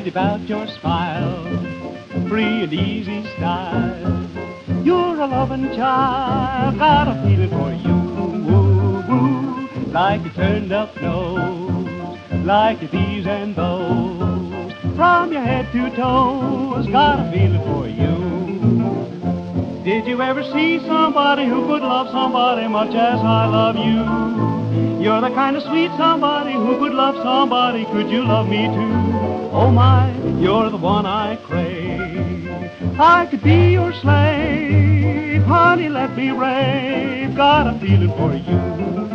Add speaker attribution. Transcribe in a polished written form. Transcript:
Speaker 1: crazy about your smile, free and easy style. You're a loving child, got a feeling for you. Woo, woo, like a turned up nose, like your these and those. From your head to toes, got a feeling for you. Did you ever see somebody who could love somebody much as I love you? You're the kind of sweet somebody who could love somebody. Could you love me too? Oh my, you're the one I crave. I could be your slave, honey, let me rave. Got a feeling for you.